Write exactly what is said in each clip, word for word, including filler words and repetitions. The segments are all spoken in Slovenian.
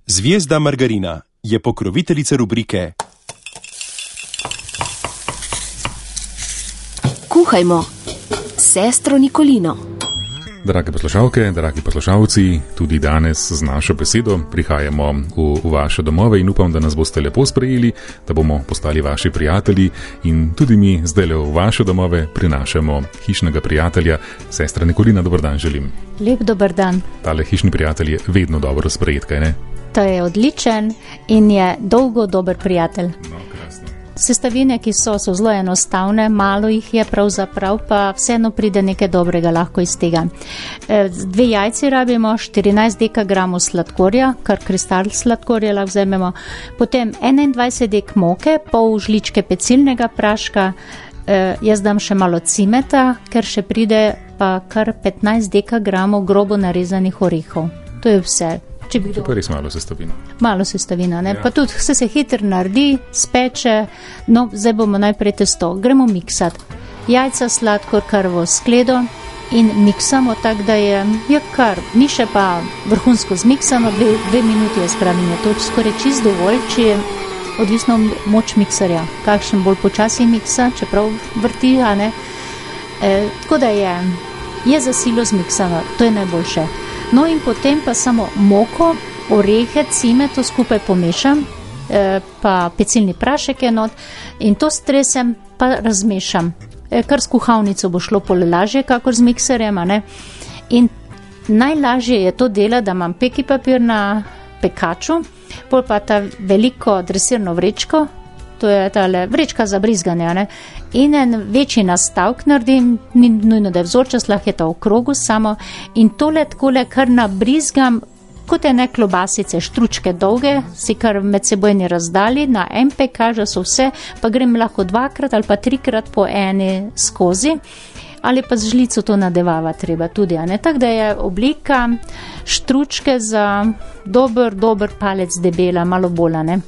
Zvijezda margarina je pokroviteljica rubrike Kuhajmo s sestro Nikolino. Drage poslušalke, dragi poslušalci, tudi danes z našo besedo prihajamo v, v vaše domove in upam, da nas boste lepo sprejeli, da bomo postali vaši prijatelji in tudi mi zdaj v vaše domove prinašamo hišnega prijatelja. Sestra Nikolina, dober dan želim. Lep dober dan. Tale hišni prijatelj je vedno dobro sprejet, kaj ne? To je odličen in je dolgo dober prijatelj. No, krasno. Sestavine, ki so, so zelo enostavne, malo jih je pravzaprav, pa vseeno pride nekaj dobrega lahko iz tega. Dve jajci rabimo, štirinajst dekagramov sladkorja, kar kristal sladkorja lahko vzamemo, potem enaindvajset dek moke, pol žličke pecilnega praška, jaz dam še malo cimeta, ker še pride pa kar petnajst dekagramov grobo narezanih orehov. To je vse. To je pa res malo sestavina. Malo sestavina, ne? Ja. Pa tudi vse se hitro naredi, speče, no, zdaj bomo najprej testo. Gremo miksati. Jajca, sladkor, kar v skledo in miksamo tak, da je, je kar, ni še pa vrhunsko zmiksano, dve, dve minuti je spravim, je to skoraj čist dovolj, če je odvisno moč mikserja. Kakšen bolj počasi miksa, čeprav vrti, a ne? E, tako da je, je za silo zmiksano, to je najboljše. No in potem pa samo moko, orehe, cime, to skupaj pomešam, eh, pa pecilni prašek je not in to stresem pa razmešam. Eh, kar s kuhalnico bo šlo pol lažje, kakor z mikserjem, a ne. In najlažje je to dela, da imam peki papir na pekaču, pol pa ta veliko dresirno vrečko, to je tale vrečka za brizganje, ne. In en večji nastavk naredim, ni nujno, da je vzorčast, lahko je to v krogu samo in tole takole kar nabrizgam, kot je ne klobasice, štručke dolge, si kar med sebojni razdalji, na en pekaž so vse, pa grem lahko dvakrat ali pa trikrat po eni skozi, ali pa z žlico to nadevava treba tudi, a ne, tako da je oblika štručke za dober, dober palec debela, malo bolj, ne.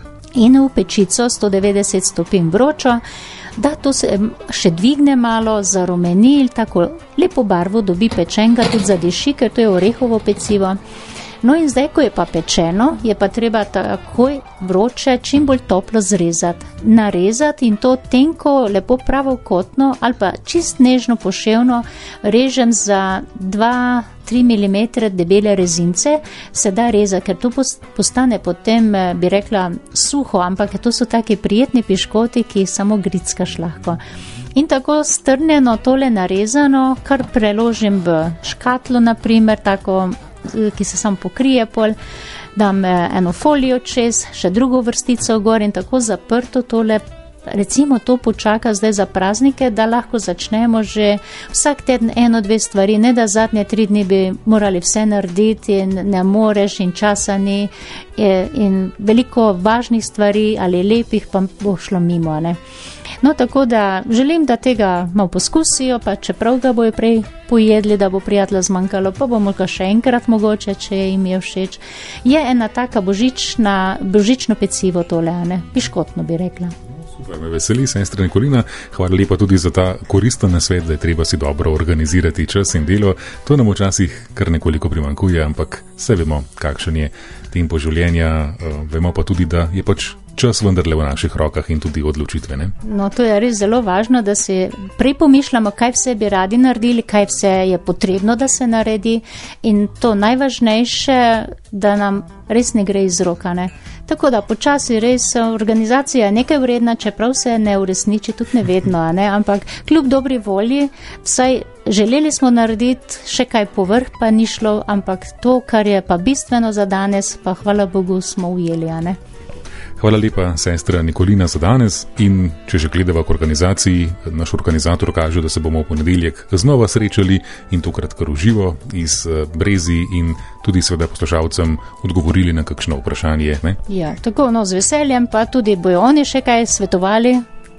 In v pečico sto devetdeset stopinj vročo, da to se še dvigne malo, zarumeni, tako lepo barvo dobi pečenga, tudi zadiši, ker to je orehovo pecivo. No in zdaj, ko je pa pečeno, je pa treba takoj vroče, čim bolj toplo zrezati. Narezati in to tenko, lepo pravokotno ali pa čist nežno poševno režem za dva do tri milimetre debele rezince, se da rezati, ker to postane potem, bi rekla, suho, ampak to so taki prijetni piškoti, ki jih samo grickaš lahko. In tako strnjeno tole narezano, kar preložim v škatlo, naprimer, tako, ki se samo pokrije pol, dam eno folijo čez, še drugo vrstico gor in tako zaprto tole, recimo to počaka zdaj za praznike, da lahko začnemo že vsak teden eno, dve stvari, ne da zadnje tri dni bi morali vse narediti in ne moreš in časa ni in veliko važnih stvari ali lepih pa bo šlo mimo, ne. No, tako da želim, da tega malo poskusijo, pa čeprav ga bojo prej pojedli, da bo prijatelja zmanjkalo, pa bomo ga še enkrat mogoče, če jim je všeč. Je ena taka božična, božično pecivo tole, ne, piškotno bi rekla. Super, me veseli, sestra Nikolina, hvala lepa tudi za ta koristen nasvet, da je treba si dobro organizirati čas in delo. To nam včasih kar nekoliko primanjkuje, ampak vse vemo, kakšen je tempo življenja, vemo pa tudi, da je pač čas vendarle v naših rokah in tudi odločitve, ne? No, to je res zelo važno, da si prej pomišljamo, kaj vse bi radi naredili, kaj vse je potrebno, da se naredi in to najvažnejše, da nam res ne gre iz roka, ne. Tako da počasi res organizacija je nekaj vredna, čeprav se ne uresniči tudi nevedno, ne, ampak kljub dobri volji, vsaj želeli smo narediti še kaj povrh, pa ni šlo, ampak to, kar je pa bistveno za danes, pa hvala Bogu smo ujeli, a ne. Hvala lepa, sestra Nikolina, za danes in če že gledava k organizaciji, naš organizator kaže, da se bomo v ponedeljek znova srečali in tokrat kar v živo iz Brezi in tudi seveda poslušalcem odgovorili na kakšno vprašanje, ne? Ja, tako, no, z veseljem, pa tudi bojo oni še kaj svetovali,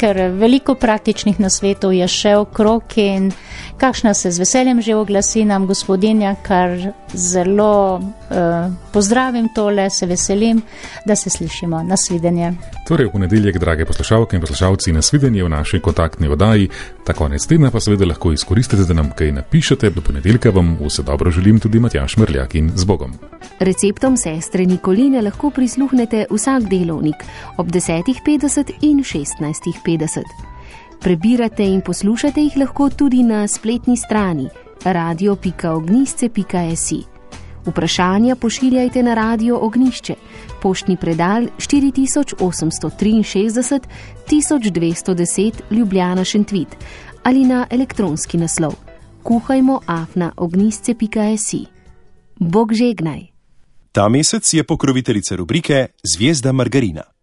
ker veliko praktičnih nasvetov je še okrog in kakšna se z veseljem že oglasi nam gospodinja, kar zelo uh, pozdravim tole, se veselim, da se slišimo. Nasvidenje. Torej v ponedeljek, drage poslušalke in poslušalci, nasvidenje v naši kontaktni oddaji. Ta konec tedna pa seveda lahko izkoristite, da nam kaj napišete. Do ponedeljka vam vse dobro želim tudi Matjaž Mrljak in z Bogom. Receptom sestre Nikoline lahko prisluhnete vsak delovnik ob desetih petdeset in šestnajstih petdeset. Prebirate in poslušate jih lahko tudi na spletni strani radio pika ognjišče pika si. Vprašanja pošiljajte na Radio Ognjišče, poštni predal štiri tisoč osemsto triinšestdeset tisoč dvesto deset Ljubljana Šentvit ali na elektronski naslov kuhajmo afna ognjišče pika si. Bog žegnaj. Ta mesec je pokroviteljica rubrike Zvezda Margarina.